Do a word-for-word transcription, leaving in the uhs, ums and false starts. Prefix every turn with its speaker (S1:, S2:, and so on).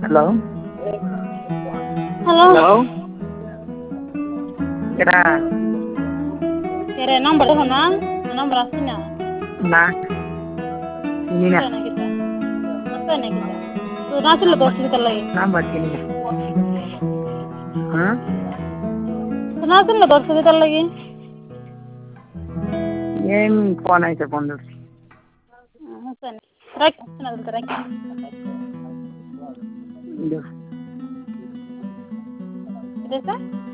S1: hello
S2: hello
S1: hello kira
S2: kira nomor mana nomor aslinya
S1: na ini na
S2: apa kita apa nih kita tuh nasi lo dosa kita lagi
S1: number kini ha
S2: nasi lo dosa kita lagi
S1: ಏನ್ phone ಐತೆ ಬಂದು
S2: ಹ್ಞೂ ಸರಿ right ಚೆನ್ನಾಗಿರುತ್ತೆ right
S1: ಇದು
S2: ಇದೆ sir